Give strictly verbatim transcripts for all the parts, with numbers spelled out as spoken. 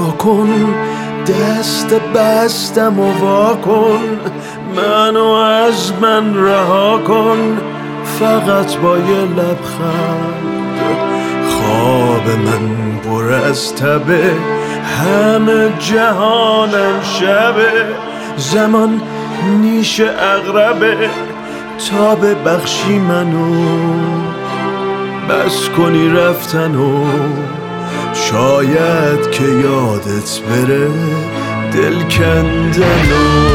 ناکن، دست بستم و واکن، منو از من رها کن، فقط با یه لبخند. خواب من پر از تبه، همه جهانم شبه، زمان نیش اغربه، تا ببخشی منو، بس کنی رفتنو، شاید که یادت بره دل کندنو.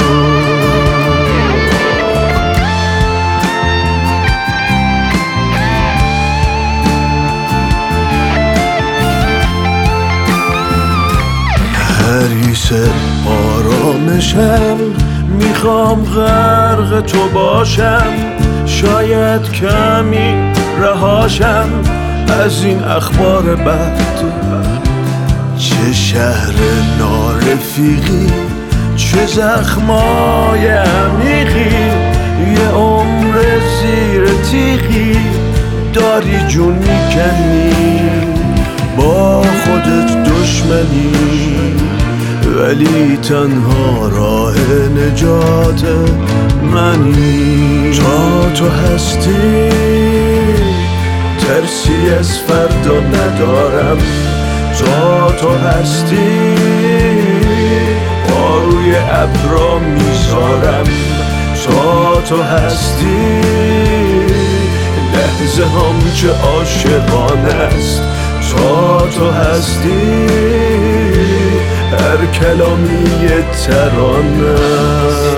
حریص آرامشم، میخوام غرق تو باشم، شاید کمی رهاشم از این اخبار بد. چه شهر نارفیقی، چه زخمای عمیقی، یه عمر زیر تیغی داری جون میکنی، با خودت دشمنی، ولی تنها راه نجات منی. تا تو هستی ترسی از فردا ندارم، تا تو هستی پاروی ابرا میذارم، تا تو هستی لحظه هم چه عاشقانه است، تا تو هستی هر کلامی ترانه است.